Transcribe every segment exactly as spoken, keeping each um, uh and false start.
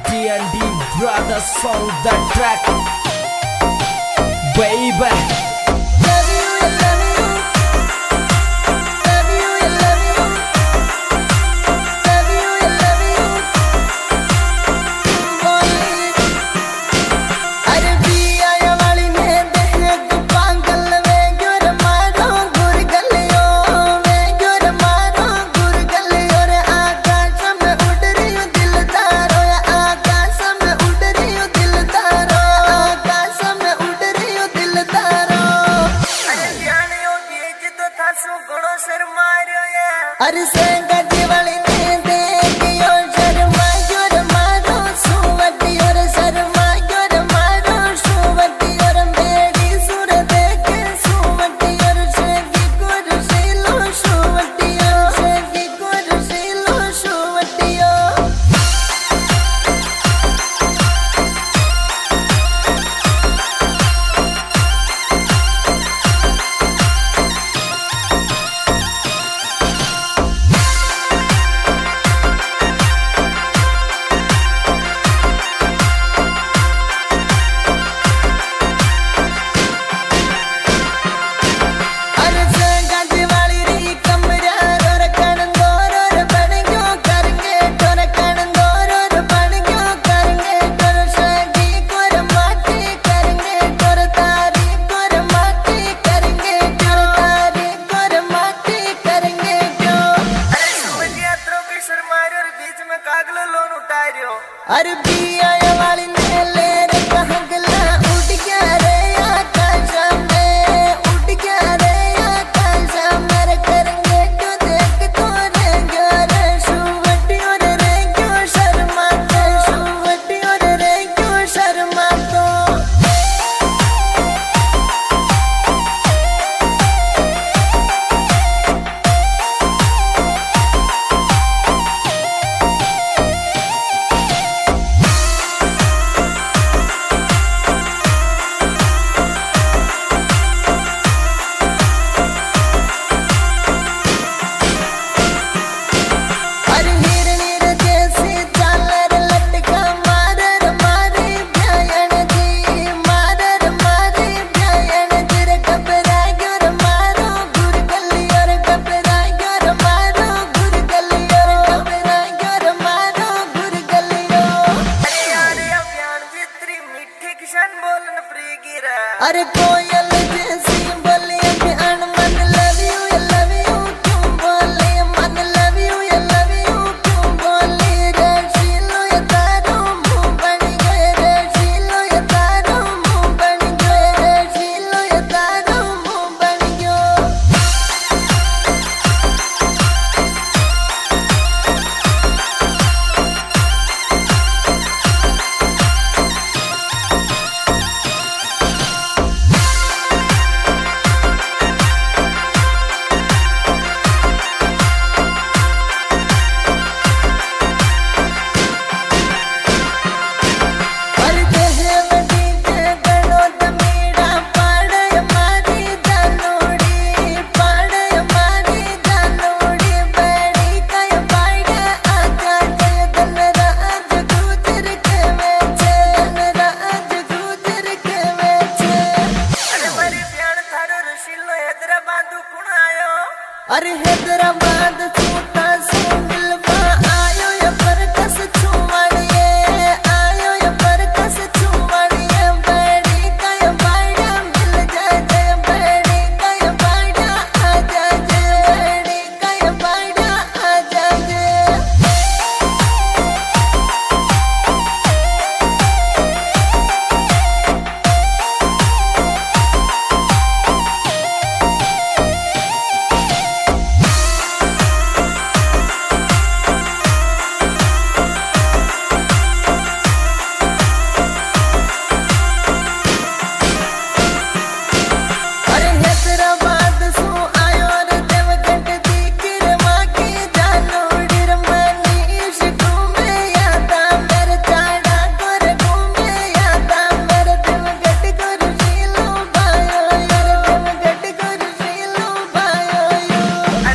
D and D brothers song the track, baby. अरे सेंगा दिवाली ने देखियो शर्मा योर मारो सुवटी और शर्मा योर मारो सुवटी और मेरी सुर देखे सुवटी और शेगी गुर शीलो सुवटी और शेगी गुर शीलो सुवटी अरे पिया वाली ने ले रे कहगला उठ गया रे आकाश में उठ गया रे आकाश में करेंगे तो देख तो रेंगे रे सुवटी और रे क्यों शर्मा तो सुवटी और रे क्यों शर्मा तो अरे कोयल जैसी बोली अन मन लव यू लव यू क्यों बोली मन लव यू लव यू क्यों बोली रे शीलो ये तारो मुंह बन गए रे शीलो ये तारो मुंह बन गए रे शीलो ये तारो मुंह बन गयो अरे हैदराबाद छूटा सो मिलवा आयो या पर कस छुवाड़िए आयो या पर कस छुवाड़िए बैड़ी का या बाड़ा मिल जाए जय बैड़ी का या बाड़ा आ जाए जय बैड़ी का या बाड़ा आ जाए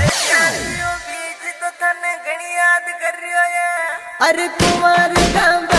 अरे कुमार का